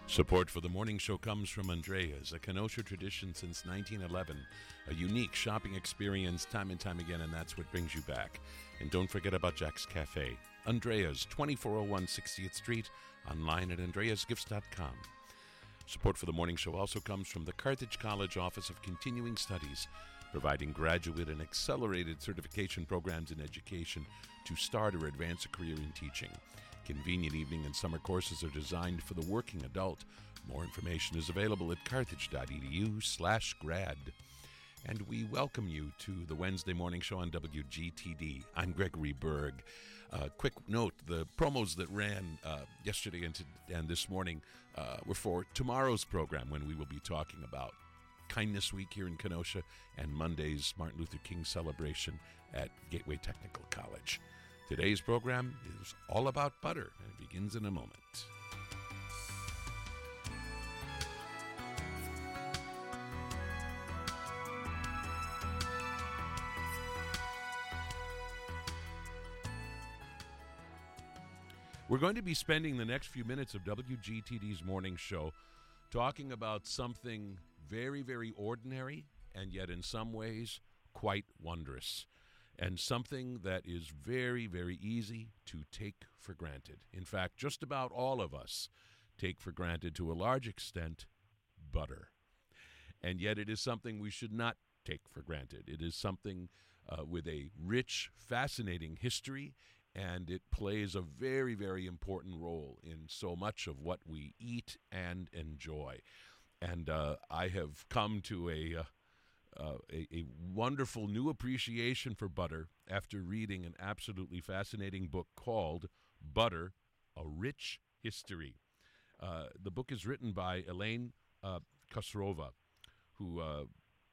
Support for the morning show comes from Andrea's, a Kenosha tradition since 1911. A unique shopping experience time and time again, and that's what brings you back. And don't forget about Jack's Cafe. Andrea's, 2401 60th Street, online at andreasgifts.com. Support for the morning show also comes from the Carthage College Office of Continuing Studies, providing graduate and accelerated certification programs in education to start or advance a career in teaching. Convenient evening and summer courses are designed for the working adult. More information is available at carthage.edu/grad. And we welcome you to the Wednesday morning show on WGTD. I'm Gregory Berg. Quick note, the promos that ran yesterday and this morning were for tomorrow's program, when we will be talking about Kindness Week here in Kenosha and Monday's Martin Luther King celebration at Gateway Technical College. Today's program is all about butter, and it begins in a moment. We're going to be spending the next few minutes of WGTD's morning show talking about something very, very ordinary and yet in some ways quite wondrous, and something that is very, very easy to take for granted. In fact, just about all of us take for granted, to a large extent, butter. And yet it is something we should not take for granted. It is something with a rich, fascinating history, and it plays a very, very important role in so much of what we eat and enjoy. And I have come to a wonderful new appreciation for butter after reading an absolutely fascinating book called Butter, A Rich History. The book is written by Elaine Khosrova, who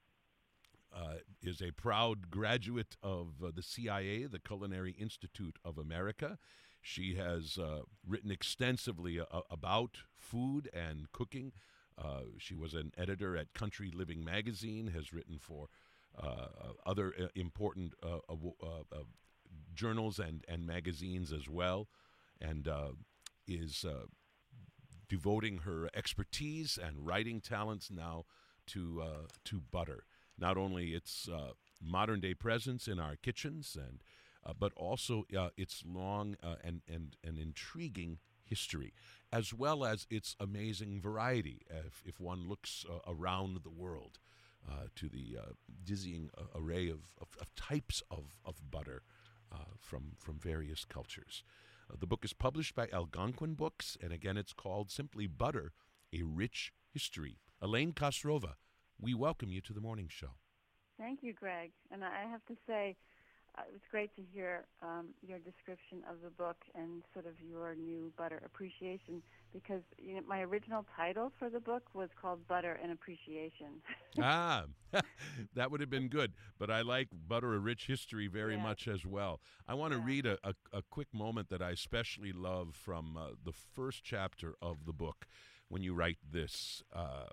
is a proud graduate of the CIA, the Culinary Institute of America. She has written extensively about food and cooking. She was an editor at Country Living magazine, has written for other important journals and magazines as well, and is devoting her expertise and writing talents now to butter. Not only its modern-day presence in our kitchens, but also its long and intriguing history, as well as its amazing variety, if one looks around the world to the dizzying array of types of butter from various cultures. The book is published by Algonquin Books, and again, it's called simply Butter, A Rich History. Elaine Khosrova, we welcome you to the morning show. Thank you, Greg. And I have to say, it was great to hear your description of the book and sort of your new butter appreciation, because my original title for the book was called Butter and Appreciation. That would have been good, but I like Butter, A Rich History very much as well. I want to read a quick moment that I especially love from the first chapter of the book, when you write this. I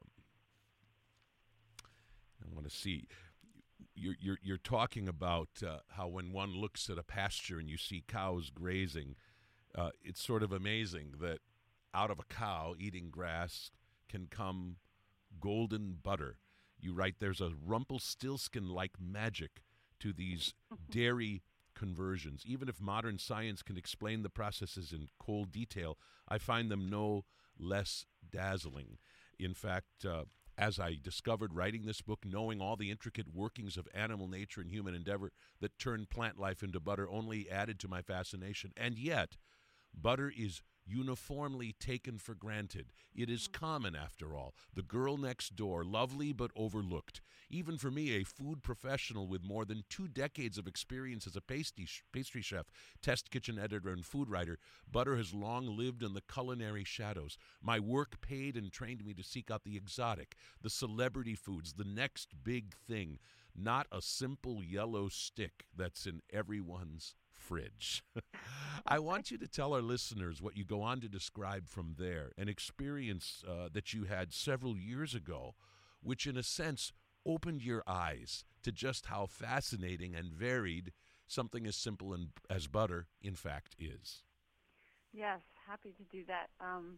want to see. You're talking about how when one looks at a pasture and you see cows grazing, it's sort of amazing that out of a cow eating grass can come golden butter. You write, there's a Rumpelstiltskin-like magic to these dairy conversions. Even if modern science can explain the processes in cold detail, I find them no less dazzling. In fact, as I discovered writing this book, knowing all the intricate workings of animal nature and human endeavor that turned plant life into butter only added to my fascination. And yet, butter is uniformly taken for granted. It is common, after all. The girl next door, lovely but overlooked. Even for me, a food professional with more than 2 decades of experience as a pastry chef, test kitchen editor, and food writer, butter has long lived in the culinary shadows. My work paid and trained me to seek out the exotic, the celebrity foods, the next big thing, not a simple yellow stick that's in everyone's fridge. I want you to tell our listeners what you go on to describe from there, an experience that you had several years ago, which in a sense opened your eyes to just how fascinating and varied something as simple as butter, in fact, is. Yes, happy to do that.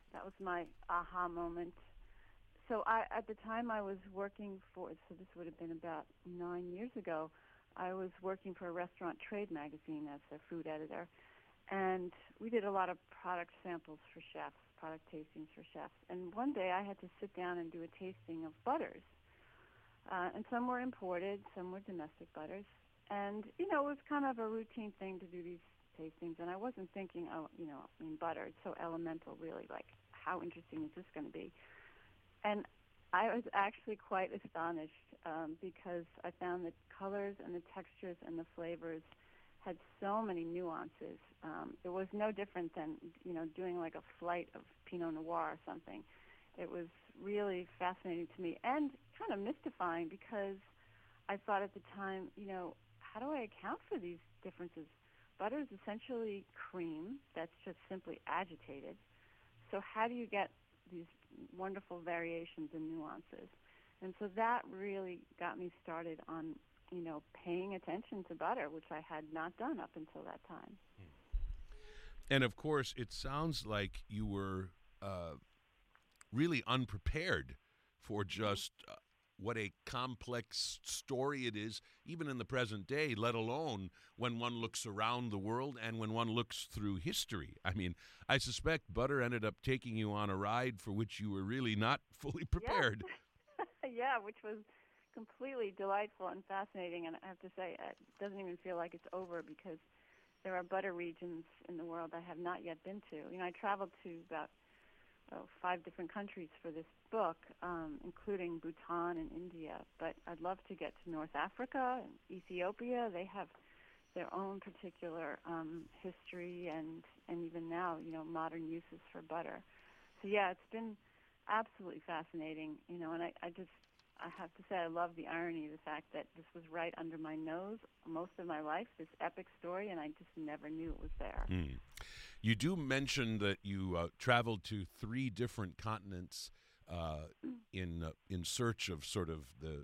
That was my aha moment. So at the time I was working for, so this would have been about 9 years ago, I was working for a restaurant trade magazine as a food editor. And we did a lot of product samples for chefs, product tastings for chefs. And one day I had to sit down and do a tasting of butters. And some were imported, some were domestic butters. And, it was kind of a routine thing to do these tastings. And I wasn't thinking, butter, it's so elemental, really, like, how interesting is this going to be? And I was actually quite astonished because I found the colors and the textures and the flavors had so many nuances. It was no different than, doing like a flight of Pinot Noir or something. It was really fascinating to me and kind of mystifying because I thought at the time, how do I account for these differences? Butter is essentially cream that's just simply agitated. So how do you get these wonderful variations and nuances? And so that really got me started on, paying attention to butter, which I had not done up until that time. And of course, it sounds like you were really unprepared for just what a complex story it is, even in the present day, let alone when one looks around the world and when one looks through history. I mean, I suspect butter ended up taking you on a ride for which you were really not fully prepared. Yeah, which was completely delightful and fascinating. And I have to say, it doesn't even feel like it's over because there are butter regions in the world I have not yet been to. I traveled to about 5 different countries for this book, including Bhutan and India. But I'd love to get to North Africa and Ethiopia. They have their own particular history and even now, modern uses for butter. So yeah, it's been absolutely fascinating, and I have to say I love the irony of the fact that this was right under my nose most of my life, this epic story, and I just never knew it was there. You do mention that you traveled to 3 different continents in search of sort of the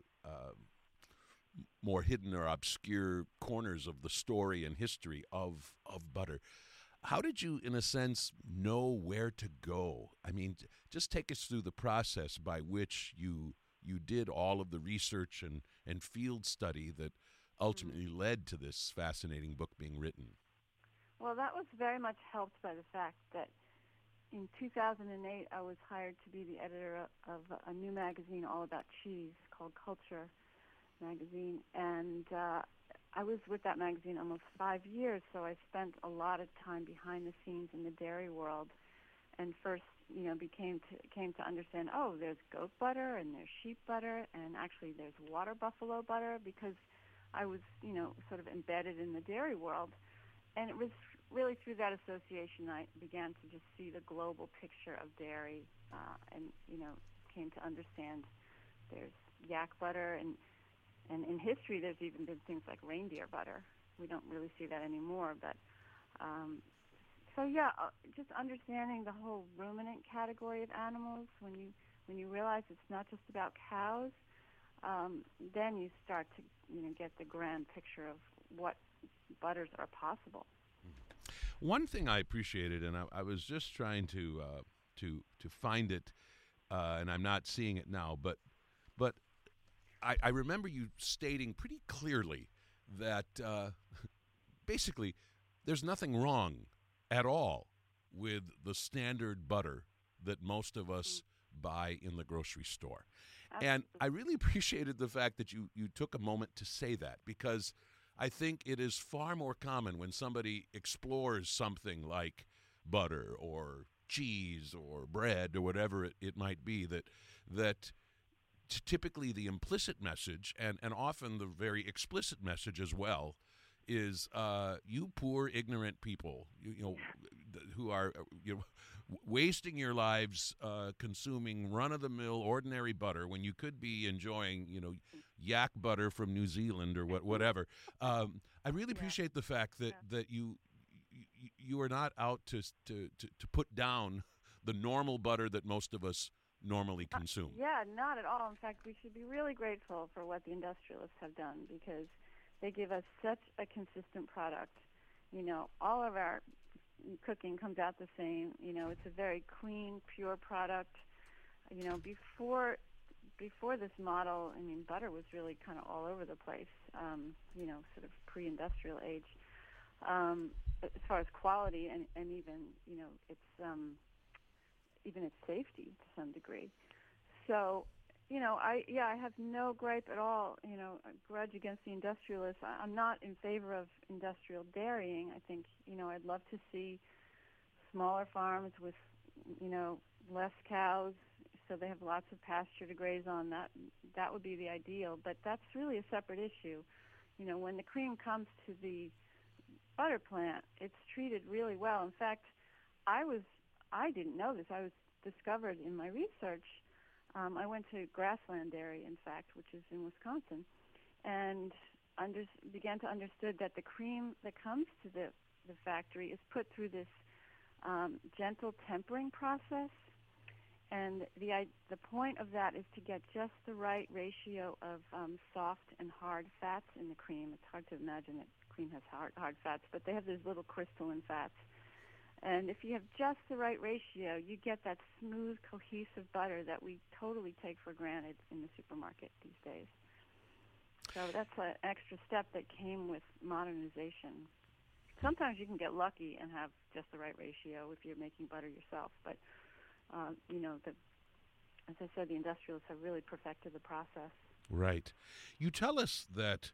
more hidden or obscure corners of the story and history of butter. How did you, in a sense, know where to go? I mean, just take us through the process by which you did all of the research and field study that ultimately led to this fascinating book being written. Well, that was very much helped by the fact that in 2008 I was hired to be the editor of a new magazine all about cheese called Culture Magazine, and I was with that magazine almost 5 years, so I spent a lot of time behind the scenes in the dairy world, and first, came to understand, there's goat butter and there's sheep butter, and actually there's water buffalo butter, because I was, sort of embedded in the dairy world. And it was really through that association I began to just see the global picture of dairy, and, came to understand there's yak butter, and in history there's even been things like reindeer butter. We don't really see that anymore, but just understanding the whole ruminant category of animals, when you realize it's not just about cows, then you start to get the grand picture of what butters are possible. One thing I appreciated, and I was just trying to find it, and I'm not seeing it now, but I remember you stating pretty clearly that basically there's nothing wrong at all with the standard butter that most of us buy in the grocery store. Absolutely. And I really appreciated the fact that you took a moment to say that, because I think it is far more common when somebody explores something like butter or cheese or bread or whatever it might be, that typically the implicit message and often the very explicit message as well is you poor ignorant people, who are wasting your lives consuming run-of-the-mill ordinary butter when you could be enjoying yak butter from New Zealand or whatever. I really appreciate the fact that you are not out to put down the normal butter that most of us normally consume. Not at all. In fact, we should be really grateful for what the industrialists have done, because they give us such a consistent product. All of our cooking comes out the same. It's a very clean, pure product. Before this model, I mean, butter was really kind of all over the place. Sort of pre-industrial age, as far as quality and even its even its safety to some degree. So, I have no gripe at all, a grudge against the industrialists. I'm not in favor of industrial dairying. I think, I'd love to see smaller farms with, less cows, so they have lots of pasture to graze on. That would be the ideal, but that's really a separate issue. When the cream comes to the butter plant, it's treated really well. In fact, I didn't know this. I was discovered in my research. I went to Grassland Dairy, in fact, which is in Wisconsin, and began to understand that the cream that comes to the factory is put through this gentle tempering process. And the point of that is to get just the right ratio of soft and hard fats in the cream. It's hard to imagine that cream has hard fats, but they have these little crystalline fats. And if you have just the right ratio, you get that smooth, cohesive butter that we totally take for granted in the supermarket these days. So that's an extra step that came with modernization. Sometimes you can get lucky and have just the right ratio if you're making butter yourself, but as I said, the industrialists have really perfected the process. Right. You tell us that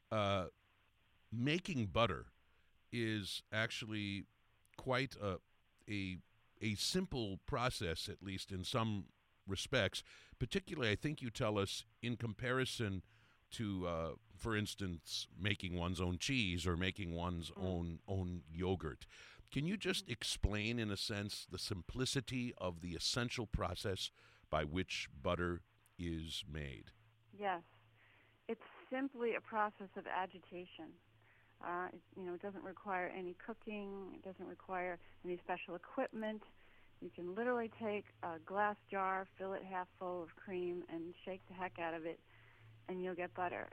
making butter is actually quite a simple process, at least in some respects. Particularly, I think you tell us in comparison to, for instance, making one's own cheese or making one's own yogurt. Can you just explain, in a sense, the simplicity of the essential process by which butter is made? Yes. It's simply a process of agitation. It doesn't require any cooking. It doesn't require any special equipment. You can literally take a glass jar, fill it half full of cream, and shake the heck out of it, and you'll get butter.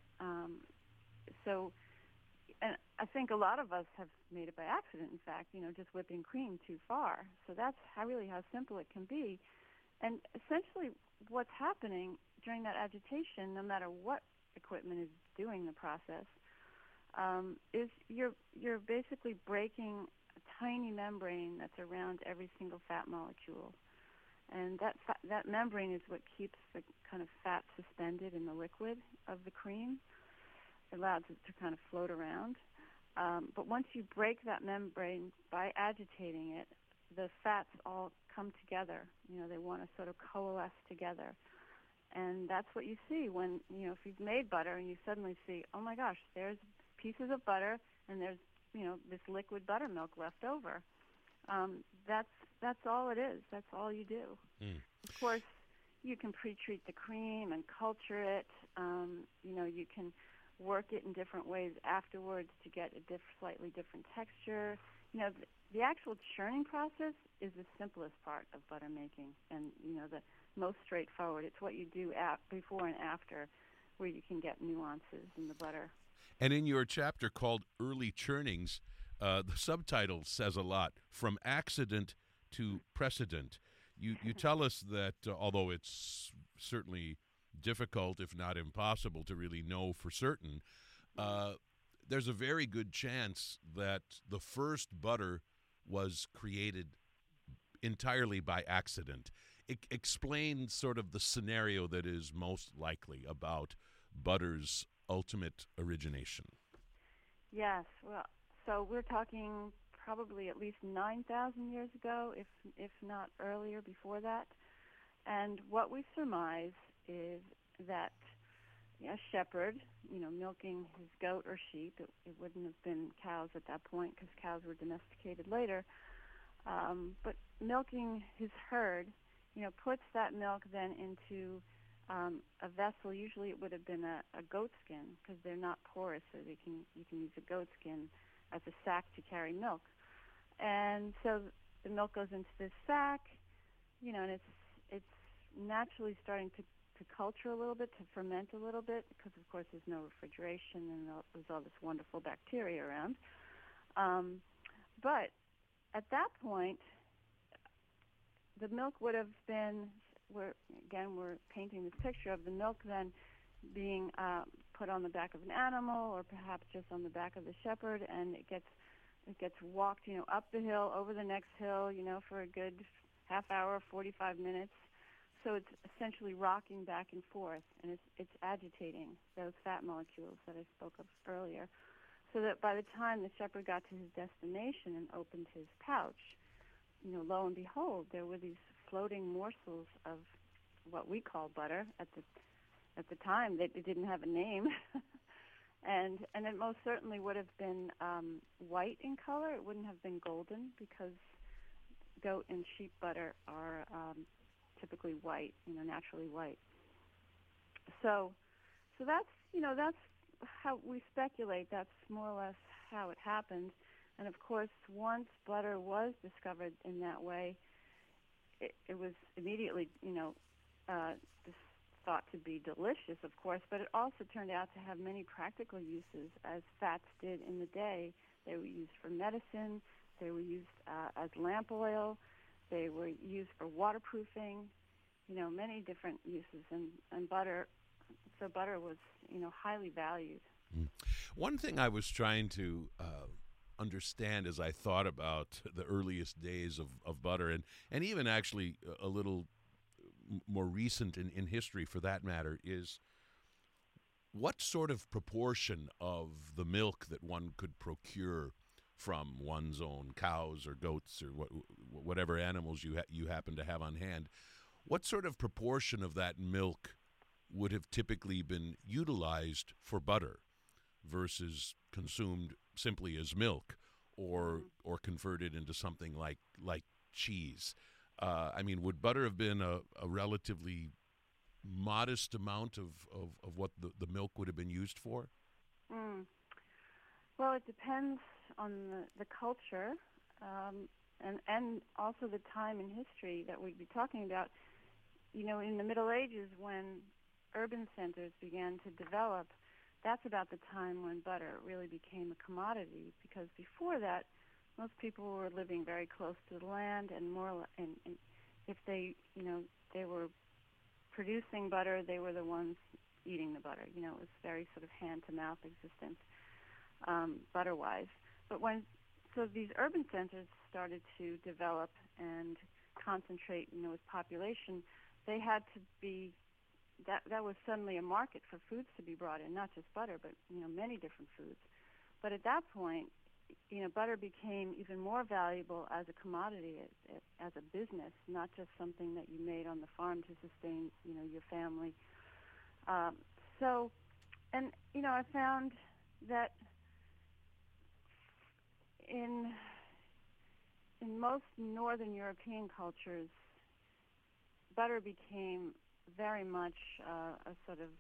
And I think a lot of us have made it by accident, in fact, just whipping cream too far. So that's really how simple it can be. And essentially what's happening during that agitation, no matter what equipment is doing the process, is you're basically breaking a tiny membrane that's around every single fat molecule. And that membrane is what keeps the kind of fat suspended in the liquid of the cream. It allows it to kind of float around. But once you break that membrane by agitating it, the fats all come together. They want to sort of coalesce together. And that's what you see when, if you've made butter and you suddenly see, oh my gosh, there's pieces of butter and there's, this liquid buttermilk left over. That's all it is. That's all you do. Of course, you can pre-treat the cream and culture it. You can work it in different ways afterwards to get a slightly different texture. The actual churning process is the simplest part of butter making and, the most straightforward. It's what you do before and after where you can get nuances in the butter. And in your chapter called Early Churnings, the subtitle says a lot, From Accident to Precedent. You tell us that although it's certainly difficult, if not impossible, to really know for certain, there's a very good chance that the first butter was created entirely by accident. Explain sort of the scenario that is most likely about butter's ultimate origination. Yes, well, so we're talking probably at least 9,000 years ago, if not earlier, before that. And what we surmise is that a shepherd, milking his goat or sheep, it wouldn't have been cows at that point because cows were domesticated later, but milking his herd, puts that milk then into a vessel. Usually it would have been a goat skin because they're not porous, so you can use a goat skin as a sack to carry milk. And so the milk goes into this sack, and it's naturally starting to culture a little bit, to ferment a little bit, because of course there's no refrigeration and there's all this wonderful bacteria around. But at that point, the milk would have been, we're painting this picture of the milk then being put on the back of an animal, or perhaps just on the back of the shepherd, and it gets walked, up the hill, over the next hill, for a good half hour, 45 minutes. So it's essentially rocking back and forth, and it's agitating those fat molecules that I spoke of earlier, so that by the time the shepherd got to his destination and opened his pouch, lo and behold, there were these floating morsels of what we call butter. At the time, they didn't have a name, and it most certainly would have been white in color. It wouldn't have been golden, because goat and sheep butter are typically white, naturally white. So that's how we speculate. That's more or less how it happened. And of course, once butter was discovered in that way, it was immediately, thought to be delicious, of course, but it also turned out to have many practical uses, as fats did in the day. They were used for medicine. They were used as lamp oil. They were used for waterproofing, many different uses. And butter, so butter was, highly valued. Mm. One thing I was trying to understand as I thought about the earliest days of butter, and even actually a little more recent in history for that matter, is what sort of proportion of the milk that one could procure from one's own cows or goats or whatever animals you happen to have on hand, what sort of proportion of that milk would have typically been utilized for butter versus consumed simply as milk or converted into something like cheese? Would butter have been a relatively modest amount of what the milk would have been used for? Well, it depends on the culture and also the time in history that we'd be talking about. In the Middle Ages, when urban centers began to develop, that's about the time when butter really became a commodity, because before that, most people were living very close to the land, and if they were producing butter, they were the ones eating the butter. It was very sort of hand-to-mouth existence, butter-wise. But so these urban centers started to develop and concentrate, with population, they had to be, that was suddenly a market for foods to be brought in, not just butter, but, many different foods. But at that point, butter became even more valuable as a commodity, as a business, not just something that you made on the farm to sustain, your family. I found that in most Northern European cultures, butter became very much a sort of,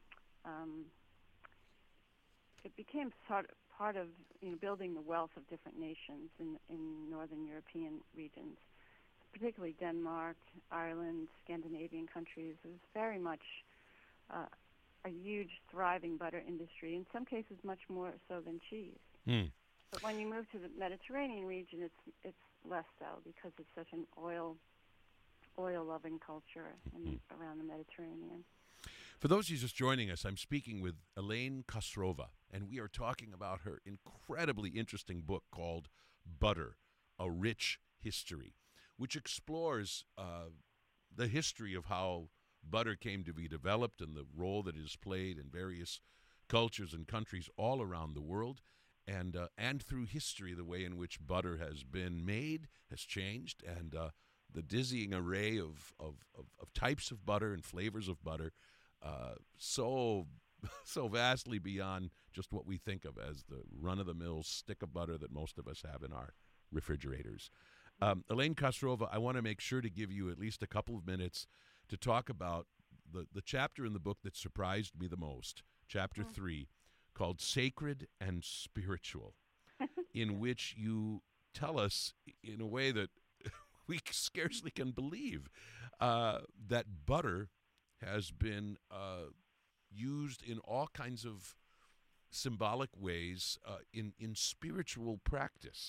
it became part of building the wealth of different nations in Northern European regions, particularly Denmark, Ireland, Scandinavian countries. It was very much a huge, thriving butter industry, in some cases much more so than cheese. Mm. But when you move to the Mediterranean region, it's less so, because it's such an oil-loving culture around the Mediterranean. For those of you just joining us, I'm speaking with Elaine Khosrova, and we are talking about her incredibly interesting book called Butter, A Rich History, which explores the history of how butter came to be developed and the role that it has played in various cultures and countries all around the world, and through history, the way in which butter has been made has changed, and the dizzying array of types of butter and flavors of butter, so vastly beyond just what we think of as the run-of-the-mill stick of butter that most of us have in our refrigerators. Elaine Khosrova, I want to make sure to give you at least a couple of minutes to talk about the chapter in the book that surprised me the most, Chapter 3, called Sacred and Spiritual, in which you tell us in a way that we scarcely can believe that butter has been used in all kinds of symbolic ways in spiritual practice.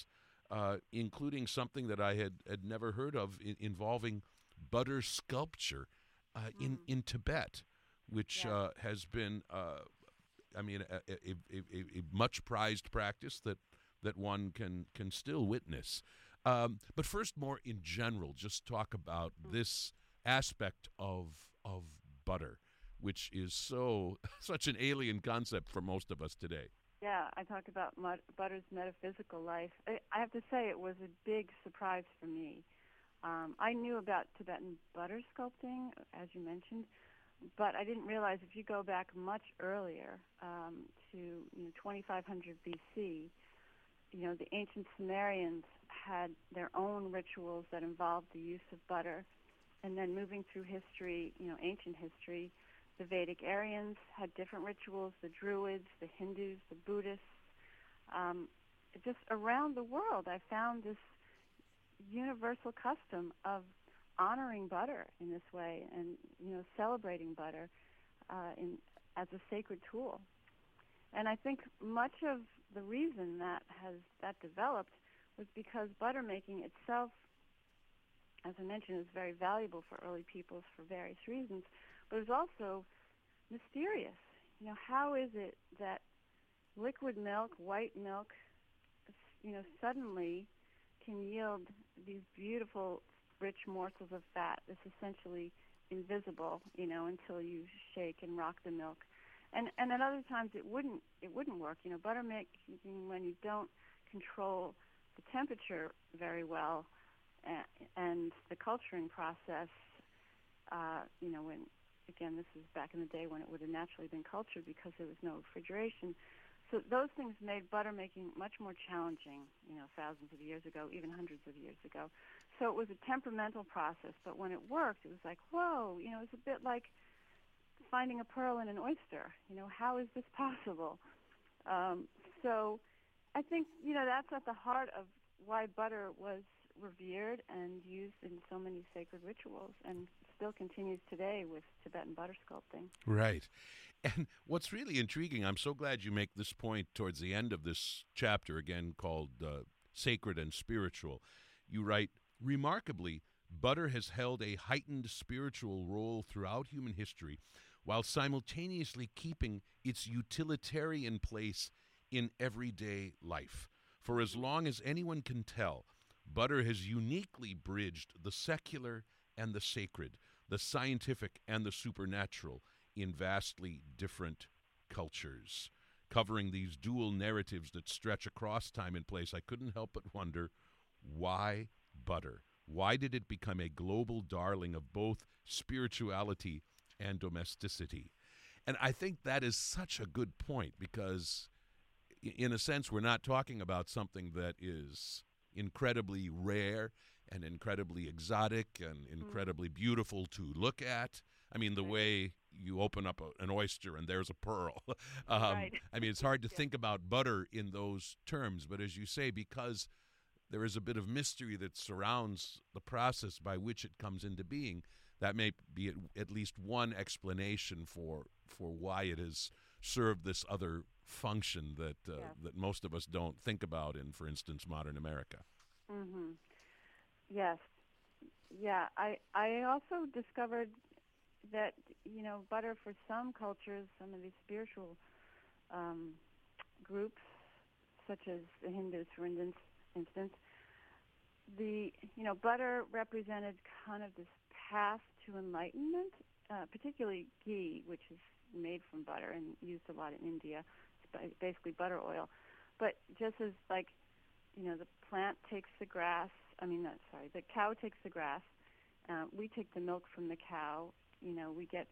including something that I had never heard of involving butter sculpture in Tibet, which Yes. has been, I mean, a much prized practice that one can still witness. But first, more in general, just talk about this aspect of butter, which is such an alien concept for most of us today. Yeah, I talk about butter's metaphysical life. I have to say it was a big surprise for me. I knew about Tibetan butter sculpting, as you mentioned, but I didn't realize if you go back much earlier to 2500 BC, the ancient Sumerians had their own rituals that involved the use of butter, and then moving through history, ancient history, the Vedic Aryans had different rituals, the Druids, the Hindus, the Buddhists. Just around the world, I found this universal custom of honoring butter in this way and, celebrating butter as a sacred tool. And I think much of the reason that developed was because butter making itself, as I mentioned, is very valuable for early peoples for various reasons, but it's also mysterious. How is it that liquid milk, white milk, suddenly can yield these beautiful, rich morsels of fat that's essentially invisible, until you shake and rock the milk. And at other times it wouldn't work. Butter making, when you don't control the temperature very well and the culturing process, when, again, this is back in the day when it would have naturally been cultured because there was no refrigeration. So those things made butter making much more challenging, thousands of years ago, even hundreds of years ago. So it was a temperamental process, but when it worked, it was like, whoa, it's a bit like finding a pearl in an oyster. How is this possible? So I think, that's at the heart of why butter was revered and used in so many sacred rituals and still continues today with Tibetan butter sculpting. Right. And what's really intriguing, I'm so glad you make this point towards the end of this chapter, again called Sacred and Spiritual. You write, remarkably, butter has held a heightened spiritual role throughout human history while simultaneously keeping its utilitarian place in everyday life. For as long as anyone can tell, butter has uniquely bridged the secular and the sacred, the scientific and the supernatural in vastly different cultures. Covering these dual narratives that stretch across time and place, I couldn't help but wonder, why butter? Why did it become a global darling of both spirituality and domesticity? And I think that is such a good point because, in a sense, we're not talking about something that is incredibly rare and incredibly exotic and incredibly beautiful to look at. I mean, the way you open up an oyster and there's a pearl. Right. I mean, it's hard to think about butter in those terms, but as you say, because there is a bit of mystery that surrounds the process by which it comes into being, that may be at least one explanation for why it has served this other function that that most of us don't think about in, for instance, modern America. Mm-hmm. Yes. Yeah. I also discovered that, butter for some cultures, some of these spiritual groups, such as the Hindus, for instance, the, butter represented kind of this path to enlightenment, particularly ghee, which is made from butter and used a lot in India. It's basically butter oil. But just as, like, the plant takes the grass, the cow takes the grass, we take the milk from the cow, we get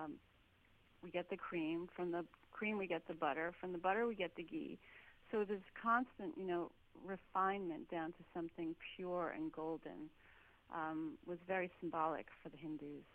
the cream. From the cream we get the butter. From the butter we get the ghee. So there's constant, refinement down to something pure and golden. Was very symbolic for the Hindus.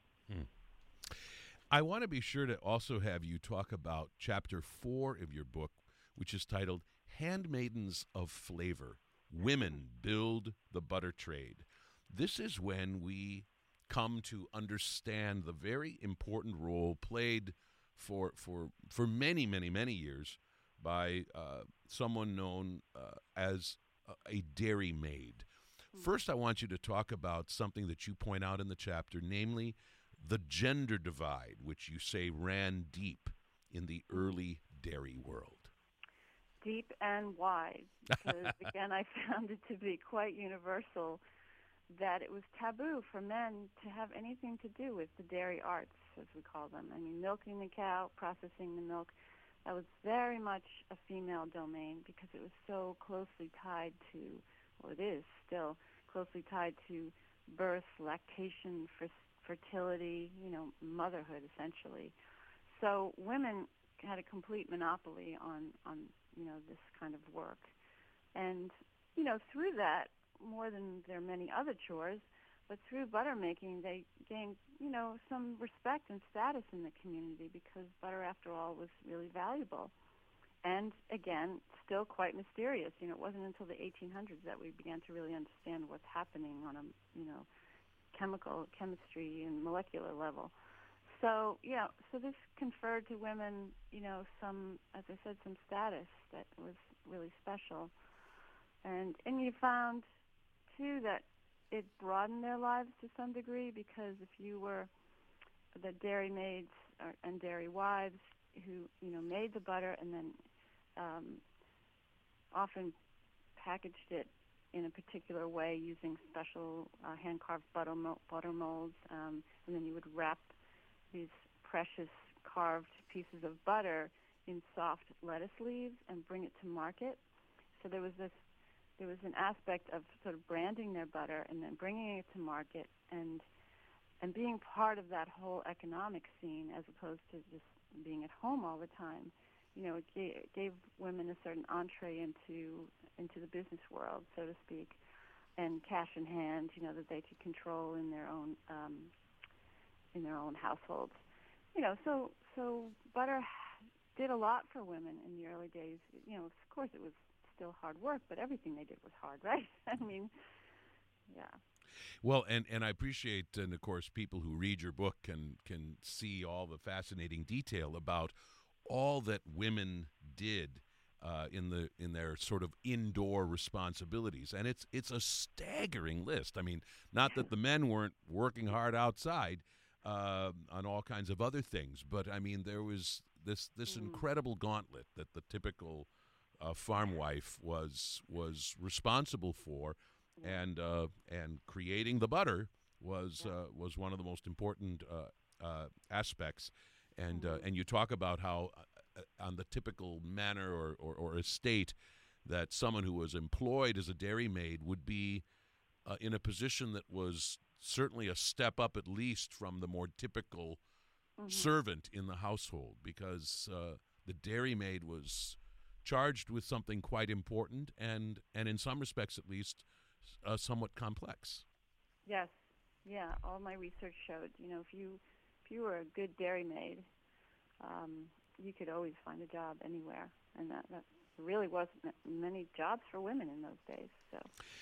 I want to be sure to also have you talk about Chapter 4 of your book, which is titled Handmaidens of Flavor, Women Build the Butter Trade. This is when we come to understand the very important role played for many, many, many years by someone known as a dairy maid. First, I want you to talk about something that you point out in the chapter, namely the gender divide, which you say ran deep in the early dairy world. Deep and wide, because again, I found it to be quite universal that it was taboo for men to have anything to do with the dairy arts, as we call them. I mean, milking the cow, processing the milk, that was very much a female domain because it was so closely tied to, well, it is still closely tied to birth, lactation, fertility, motherhood, essentially. So women had a complete monopoly on this kind of work. And, through that, more than their many other chores, but through butter making, they gained, some respect and status in the community because butter, after all, was really valuable. And, again, still quite mysterious. It wasn't until the 1800s that we began to really understand what's happening on a, chemistry and molecular level. So, so this conferred to women, some, as I said, some status that was really special. And you found, too, that it broadened their lives to some degree because if you were the dairy maids and dairy wives who, made the butter and then often packaged it in a particular way using special hand-carved butter molds, and then you would wrap these precious carved pieces of butter in soft lettuce leaves and bring it to market. So there was an aspect of sort of branding their butter and then bringing it to market and being part of that whole economic scene as opposed to just being at home all the time. It gave women a certain entree into the business world, so to speak, and cash in hand, that they could control in their own households. So butter did a lot for women in the early days. Of course it was still hard work, but everything they did was hard, right? I mean, yeah. Well, and I appreciate, and of course, people who read your book can see all the fascinating detail about all that women did in their sort of indoor responsibilities, and it's a staggering list. I mean, not that the men weren't working hard outside on all kinds of other things, but I mean, there was this incredible gauntlet that the typical farm wife was responsible for, and creating the butter was one of the most important aspects. And you talk about how on the typical manor or estate that someone who was employed as a dairy maid would be in a position that was certainly a step up at least from the more typical servant in the household, because the dairy maid was charged with something quite important and in some respects at least somewhat complex. Yes. Yeah, all my research showed, if you were a good dairy maid, you could always find a job anywhere, and that really wasn't many jobs for women in those days. So,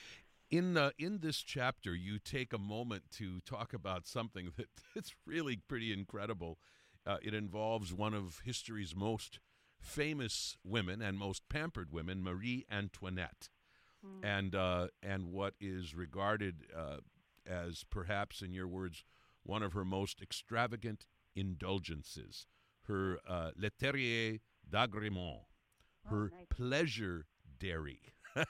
in this chapter, you take a moment to talk about something that it's really pretty incredible. It involves one of history's most famous women and most pampered women, Marie Antoinette, and what is regarded as perhaps, in your words, one of her most extravagant indulgences, her laiterie d'agrément, her nice. pleasure dairy.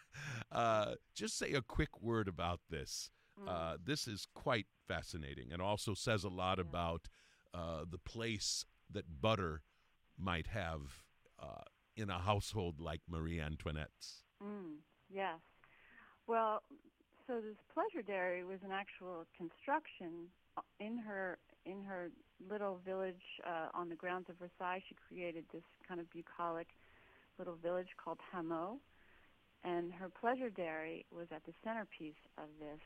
Just say a quick word about this. This is quite fascinating and also says a lot about the place that butter might have in a household like Marie Antoinette's. Yes. Well, so this pleasure dairy was an actual construction in her little village on the grounds of Versailles. She created this kind of bucolic little village called Hameau, and her pleasure dairy was at the centerpiece of this.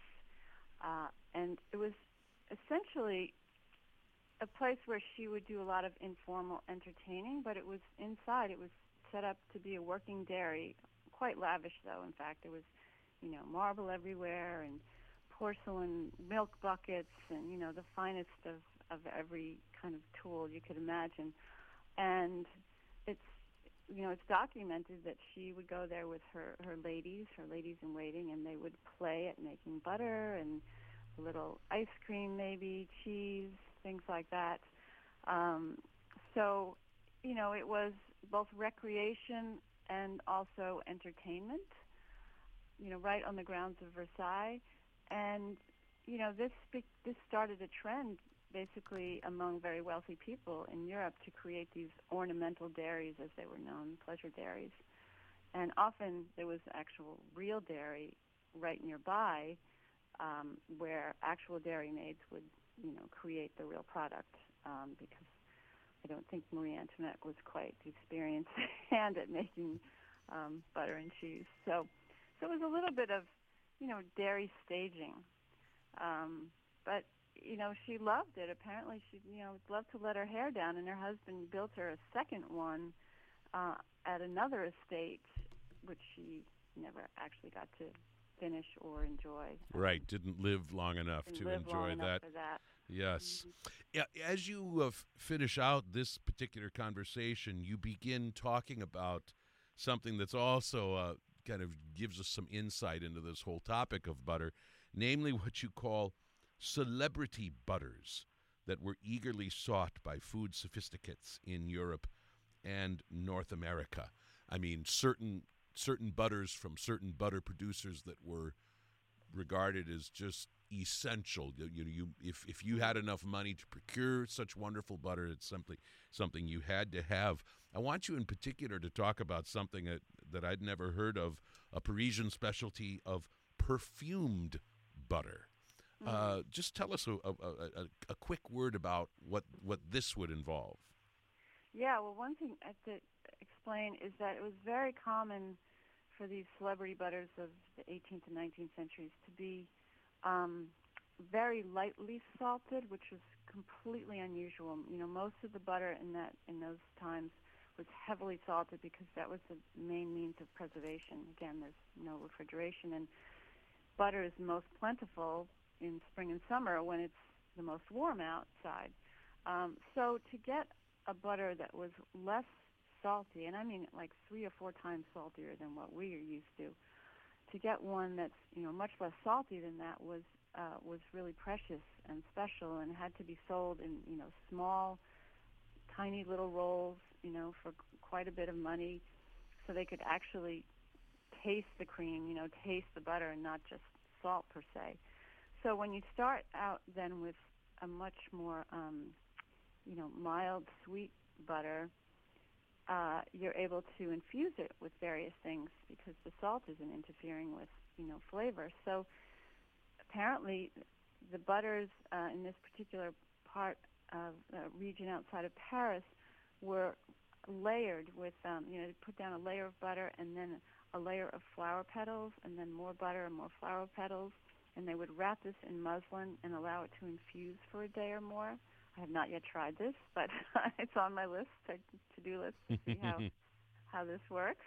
And it was essentially a place where she would do a lot of informal entertaining, but it was inside. It was set up to be a working dairy, quite lavish, though. In fact, there was, marble everywhere and porcelain milk buckets and, the finest of every kind of tool you could imagine. And it's documented that she would go there with her ladies in waiting, and they would play at making butter and a little ice cream, maybe cheese, things like that. So, it was both recreation and also entertainment, right on the grounds of Versailles. And, this started a trend basically among very wealthy people in Europe to create these ornamental dairies, as they were known, pleasure dairies. And often there was actual real dairy right nearby, where actual dairy maids would, create the real product, because I don't think Marie Antoinette was quite the experienced hand at making butter and cheese. So it was a little bit of, dairy staging. But, she loved it. Apparently she, loved to let her hair down, and her husband built her a second one at another estate, which she never actually got to finish or enjoy. Right, didn't live long enough to enjoy that. For that. Yes. Yeah, as you finish out this particular conversation, you begin talking about something that's also kind of gives us some insight into this whole topic of butter, namely what you call celebrity butters that were eagerly sought by food sophisticates in Europe and North America. I mean, certain butters from certain butter producers that were regarded as just essential. If you had enough money to procure such wonderful butter, it's simply something you had to have. I want you in particular to talk about something that I'd never heard of, a Parisian specialty of perfumed butter. Just tell us a quick word about what this would involve. Yeah, well, one thing I have to explain is that it was very common for these celebrity butters of the 18th and 19th centuries to be very lightly salted, which was completely unusual. Most of the butter in those times was heavily salted because that was the main means of preservation. Again, there's no refrigeration, and butter is most plentiful in spring and summer when it's the most warm outside. So to get a butter that was less salty, and I mean like 3 or 4 times saltier than what we are used to get one that's much less salty than that was really precious and special, and had to be sold in small, tiny little rolls, for quite a bit of money, so they could actually taste the cream, taste the butter, and not just salt per se. So when you start out then with a much more, mild, sweet butter, you're able to infuse it with various things because the salt isn't interfering with, flavor. So apparently the butters in this particular part of region outside of Paris were layered with, they put down a layer of butter and then a layer of flower petals and then more butter and more flower petals, and they would wrap this in muslin and allow it to infuse for a day or more. I have not yet tried this, but it's on my list, to-do list, to see how this works.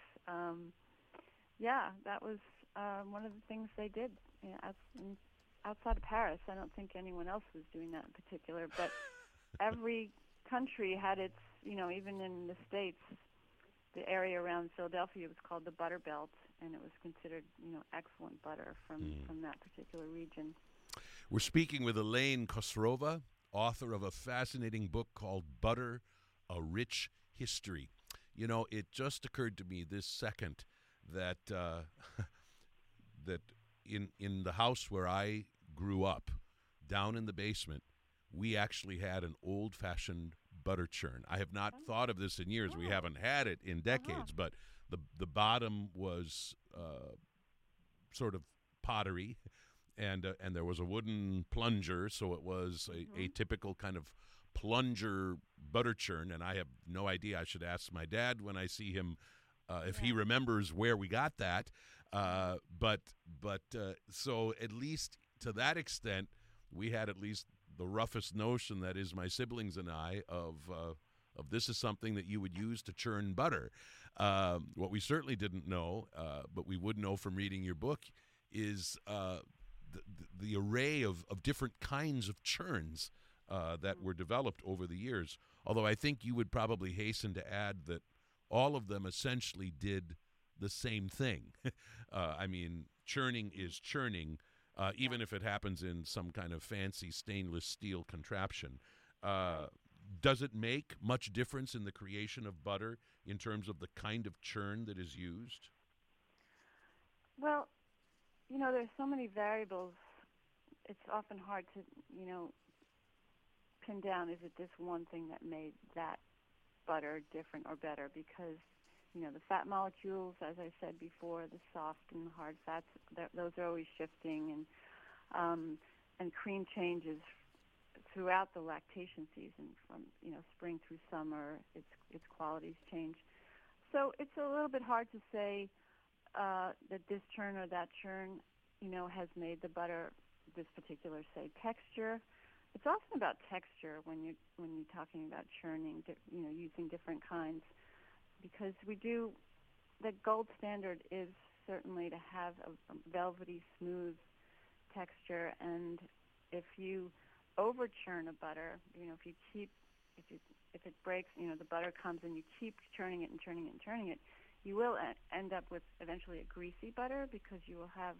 That was one of the things they did outside of Paris. I don't think anyone else was doing that in particular, but every country had its, even in the States, the area around Philadelphia was called the Butter Belt, and it was considered, excellent butter from that particular region. We're speaking with Elaine Khosrova, author of a fascinating book called Butter, A Rich History. It just occurred to me this second that that in the house where I grew up, down in the basement, we actually had an old-fashioned butter churn. I have not thought of this in years. We haven't had it in decades, but the bottom was sort of pottery, and there was a wooden plunger, so it was a typical kind of plunger butter churn, and I have no idea. I should ask my dad when I see him if he remembers where we got that. But so at least to that extent, we had at least the roughest notion, that is my siblings and I, of this is something that you would use to churn butter. What we certainly didn't know, but we would know from reading your book, is the array of different kinds of churns that were developed over the years. Although I think you would probably hasten to add that all of them essentially did the same thing. I mean, churning is churning, even if it happens in some kind of fancy stainless steel contraption. Does it make much difference in the creation of butter in terms of the kind of churn that is used? Well, there's so many variables. It's often hard to, pin down, is it this one thing that made that butter different or better? Because, the fat molecules, as I said before, the soft and hard fats, those are always shifting, and cream changes throughout the lactation season from, spring through summer, its qualities change. So it's a little bit hard to say that this churn or that churn, has made the butter this particular, say, texture. It's often about texture when you're talking about churning, using different kinds, because the gold standard is certainly to have a velvety, smooth texture, and if you over churn a butter, if it breaks, the butter comes and you keep churning it and churning it and churning it, you will end up with eventually a greasy butter because you will have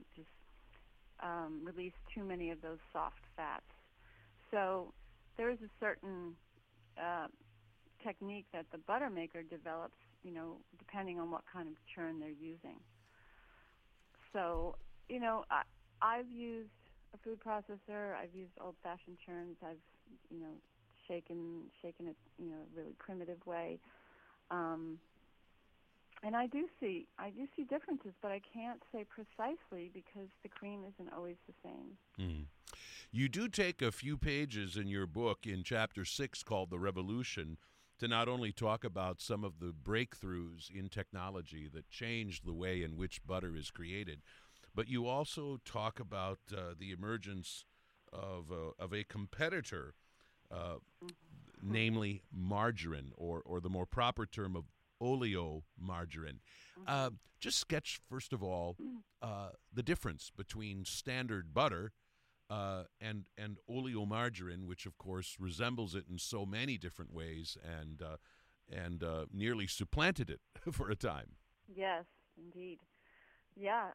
release too many of those soft fats. So there is a certain technique that the butter maker develops, depending on what kind of churn they're using. So, I've used a food processor. I've used old-fashioned churns. I've, shaken it, a really primitive way. And I do see differences, but I can't say precisely because the cream isn't always the same. Mm. You do take a few pages in your book in Chapter 6 called The Revolution to not only talk about some of the breakthroughs in technology that changed the way in which butter is created, but you also talk about the emergence of a competitor, namely margarine, or the more proper term of oleomargarine. Just sketch, first of all, the difference between standard butter and oleomargarine, which of course resembles it in so many different ways and nearly supplanted it for a time. Yes, indeed. Yeah,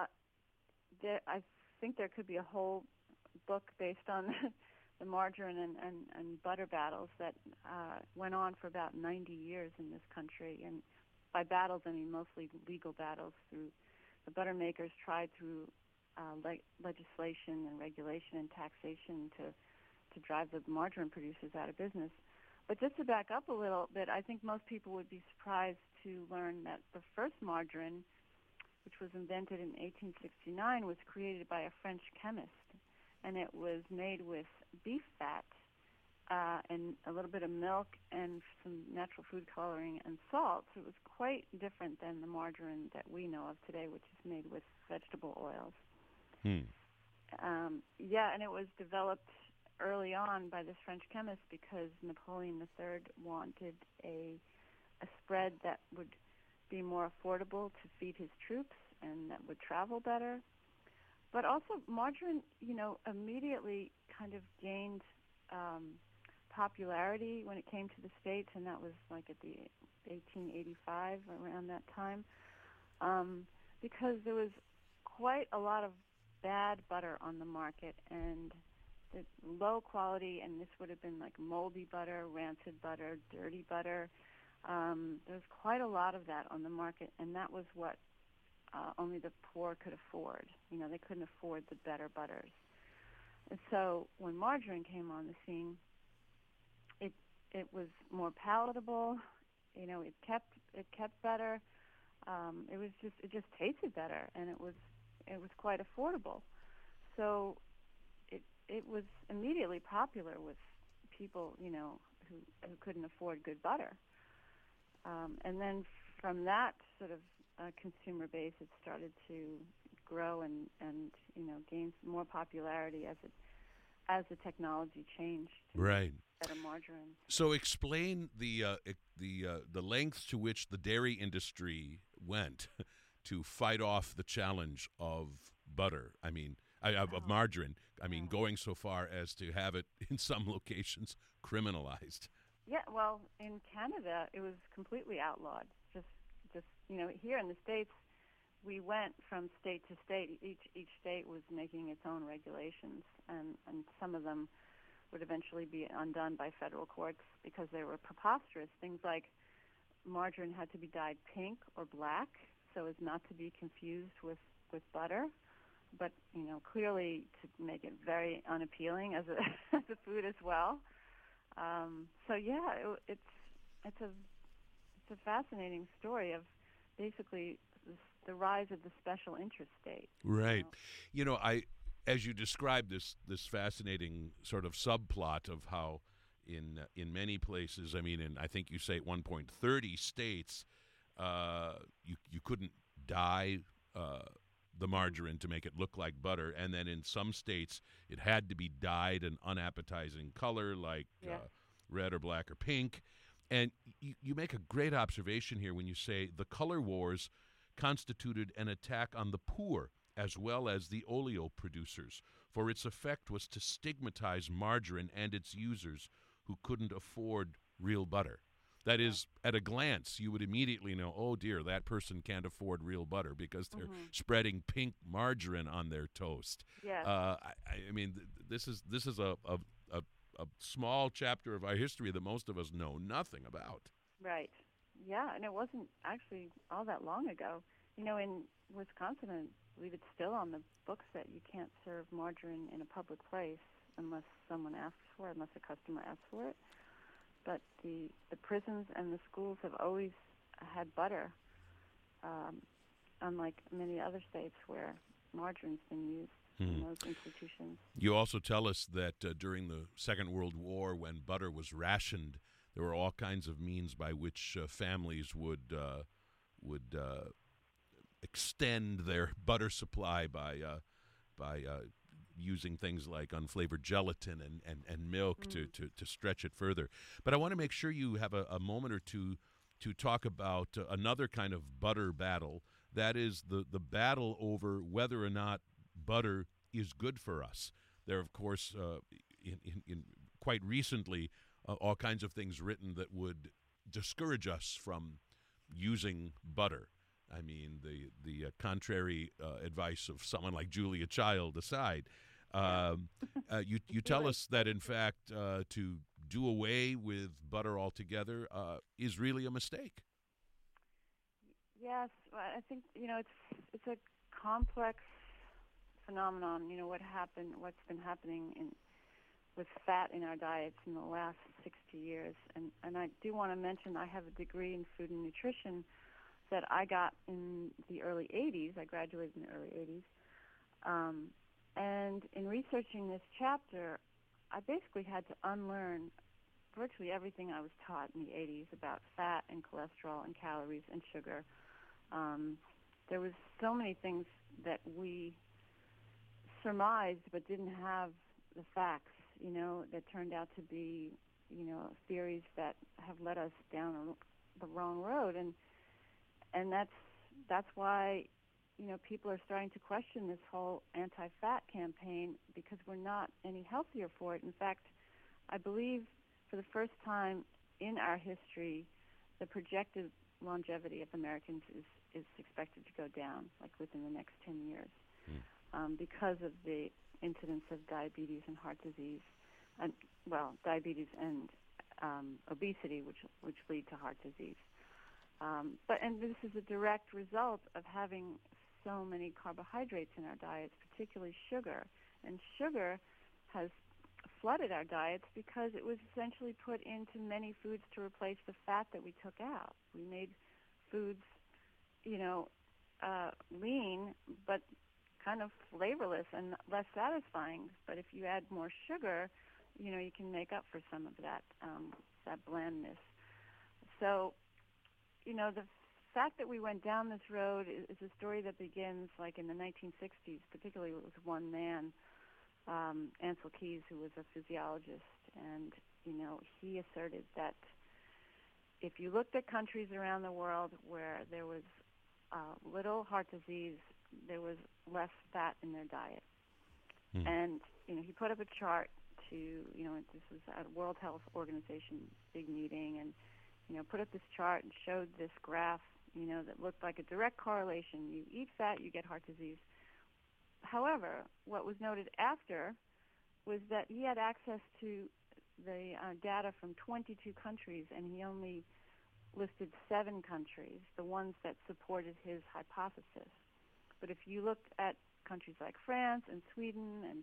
I think there could be a whole book based on the margarine and butter battles that went on for about 90 years in this country. And by battles, I mean mostly legal battles. Through the butter makers tried through legislation and regulation and taxation to drive the margarine producers out of business. But just to back up a little bit, I think most people would be surprised to learn that the first margarine, which was invented in 1869, was created by a French chemist. And it was made with beef fat and a little bit of milk and some natural food coloring and salt. So it was quite different than the margarine that we know of today, which is made with vegetable oils. And it was developed early on by this French chemist because Napoleon III wanted a spread that would be more affordable to feed his troops and that would travel better. But also margarine, immediately kind of gained popularity when it came to the States, and that was like at the 1885, around that time, because there was quite a lot of bad butter on the market, and the low quality, and this would have been like moldy butter, rancid butter, dirty butter. There's quite a lot of that on the market, and that was what only the poor could afford. They couldn't afford the better butters. And so when margarine came on the scene, it was more palatable. It kept better. It just tasted better, and it was quite affordable. So it was immediately popular with people, who couldn't afford good butter. And then from that sort of consumer base, it started to grow and gain more popularity as the technology changed. Right. Better margarine. So explain the lengths to which the dairy industry went to fight off the challenge of butter. I mean, of margarine. I mean, going so far as to have it in some locations criminalized. Yeah, well, in Canada, it was completely outlawed. Just here in the States, we went from state to state. Each state was making its own regulations, and some of them would eventually be undone by federal courts because they were preposterous. Things like margarine had to be dyed pink or black so as not to be confused with butter, but clearly to make it very unappealing as a as a food as well. So yeah, it's a fascinating story of basically the rise of the special interest state. Right. I as you described this fascinating sort of subplot of how in many places, I mean, I think you say at one point 30 states, you couldn't dye the margarine to make it look like butter, and then in some states it had to be dyed an unappetizing color like red or black or pink. And you make a great observation here when you say the color wars constituted an attack on the poor as well as the oleo producers, for its effect was to stigmatize margarine and its users who couldn't afford real butter. That is, at a glance, you would immediately know, oh dear, that person can't afford real butter because they're spreading pink margarine on their toast. Yes. I mean, this is a small chapter of our history that most of us know nothing about. Right. Yeah, and it wasn't actually all that long ago. In Wisconsin, I believe it's still on the books that you can't serve margarine in a public place unless someone asks for it, unless a customer asks for it. But the prisons and the schools have always had butter, unlike many other states where margarine's been used in those institutions. You also tell us that during the Second World War, when butter was rationed, there were all kinds of means by which families would extend their butter supply by using things like unflavored gelatin and milk to stretch it further. But I want to make sure you have a moment or two to talk about another kind of butter battle. That is the battle over whether or not butter is good for us. There, of course, in quite recently, all kinds of things written that would discourage us from using butter. I mean, the contrary advice of someone like Julia Child aside, you tell us that, in fact, to do away with butter altogether is really a mistake. Yes, I think it's a complex phenomenon. What's been happening with fat in our diets in the last 60 years, and I do want to mention I have a degree in food and nutrition that I got in the early 80s. I graduated in the early 80s. And in researching this chapter, I basically had to unlearn virtually everything I was taught in the 80s about fat and cholesterol and calories and sugar. There was so many things that we surmised but didn't have the facts, that turned out to be, theories that have led us down the wrong road. And that's why, people are starting to question this whole anti-fat campaign because we're not any healthier for it. In fact, I believe for the first time in our history, the projected longevity of Americans is expected to go down, like within the next 10 years, because of the incidence of diabetes and heart disease, and diabetes and obesity, which lead to heart disease. And this is a direct result of having so many carbohydrates in our diets, particularly sugar. And sugar has flooded our diets because it was essentially put into many foods to replace the fat that we took out. We made foods, lean, but kind of flavorless and less satisfying. But if you add more sugar, you can make up for some of that blandness. So, the fact that we went down this road is a story that begins like in the 1960s, particularly with one man, Ancel Keys, who was a physiologist, and, he asserted that if you looked at countries around the world where there was little heart disease, there was less fat in their diet. And, he put up a chart to, this was at a World Health Organization big meeting, and, put up this chart and showed this graph, that looked like a direct correlation. You eat fat, you get heart disease. However, what was noted after was that he had access to the data from 22 countries, and he only listed 7 countries, the ones that supported his hypothesis. But if you looked at countries like France and Sweden and,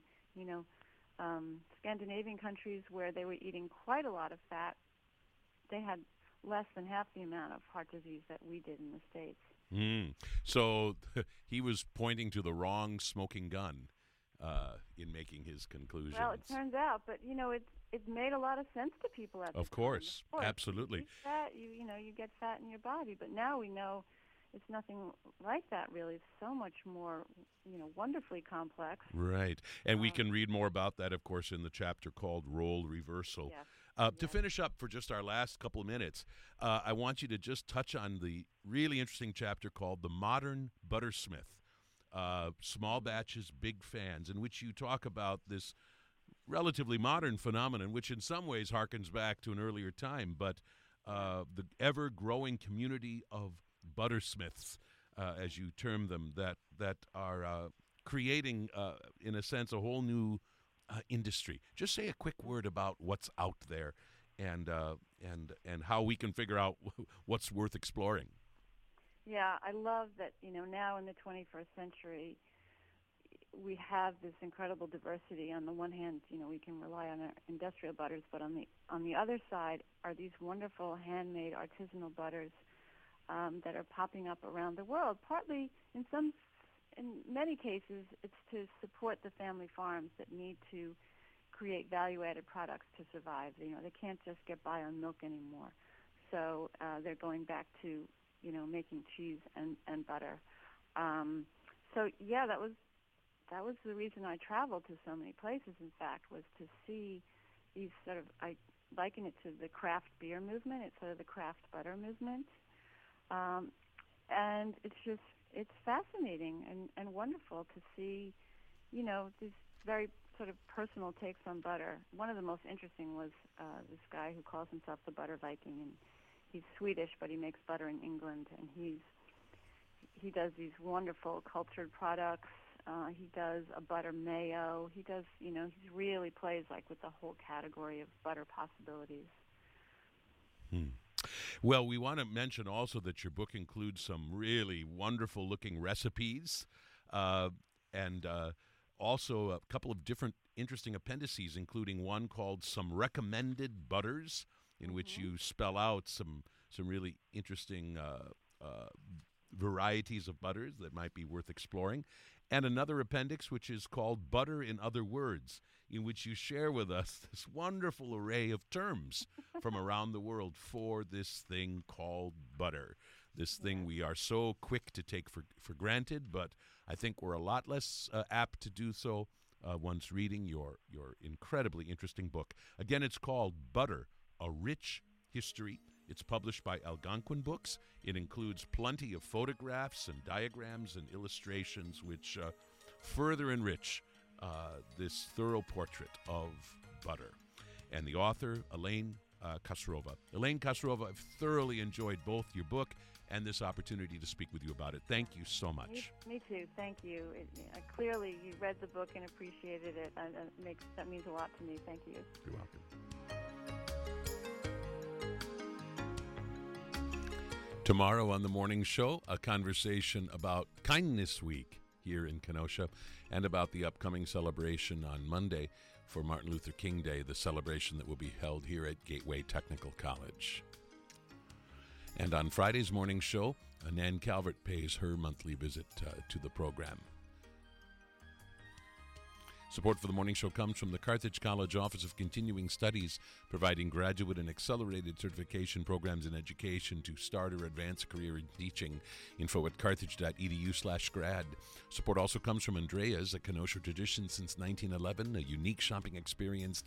Scandinavian countries where they were eating quite a lot of fat, they had less than half the amount of heart disease that we did in the States. So he was pointing to the wrong smoking gun in making his conclusions. Well, it turns out, but it made a lot of sense to people at the time. Of course, absolutely. You eat fat, you get fat in your body, but now we know it's nothing like that, really. It's so much more, wonderfully complex. Right, and we can read more about that, of course, in the chapter called Role Reversal. Yes. To finish up for just our last couple of minutes, I want you to just touch on the really interesting chapter called The Modern Buttersmith, Small Batches, Big Fans, in which you talk about this relatively modern phenomenon, which in some ways harkens back to an earlier time, but the ever-growing community of buttersmiths, as you term them, that are creating, in a sense, a whole new industry. Just say a quick word about what's out there, and how we can figure out what's worth exploring. Yeah, I love that. Now in the 21st century, we have this incredible diversity. On the one hand, we can rely on our industrial butters, but on the other side are these wonderful handmade artisanal butters that are popping up around the world. Partly, in many cases, it's to support the family farms that need to create value-added products to survive. They can't just get by on milk anymore, so they're going back to making cheese and butter. So yeah, that was the reason I traveled to so many places. In fact, was to see these sort of, I liken it to the craft beer movement. It's sort of the craft butter movement, and it's fascinating and wonderful to see, these very sort of personal takes on butter. One of the most interesting was this guy who calls himself the Butter Viking, and he's Swedish, but he makes butter in England, and he does these wonderful cultured products. He does a butter mayo. He does, he really plays with the whole category of butter possibilities. Well, we want to mention also that your book includes some really wonderful-looking recipes, and also a couple of different interesting appendices, including one called Some Recommended Butters, in which you spell out some really interesting varieties of butters that might be worth exploring, and another appendix which is called Butter in Other Words, in which you share with us this wonderful array of terms from around the world for this thing called butter, this thing we are so quick to take for granted, but I think we're a lot less apt to do so once reading your incredibly interesting book. Again, it's called Butter, A Rich History. It's published by Algonquin Books. It includes plenty of photographs and diagrams and illustrations which further enrich this thorough portrait of butter. And the author, Elaine Khosrova. Elaine Khosrova, I've thoroughly enjoyed both your book and this opportunity to speak with you about it. Thank you so much. Me too. Thank you. Clearly, you read the book and appreciated it. That means a lot to me. Thank you. You're welcome. Tomorrow on the morning show, a conversation about Kindness Week here in Kenosha and about the upcoming celebration on Monday for Martin Luther King Day, the celebration that will be held here at Gateway Technical College. And on Friday's morning show, Nan Calvert pays her monthly visit to the program. Support for the morning show comes from the Carthage College Office of Continuing Studies, providing graduate and accelerated certification programs in education to start or advance a career in teaching. Info at carthage.edu/grad. Support also comes from Andrea's, a Kenosha tradition since 1911, a unique shopping experience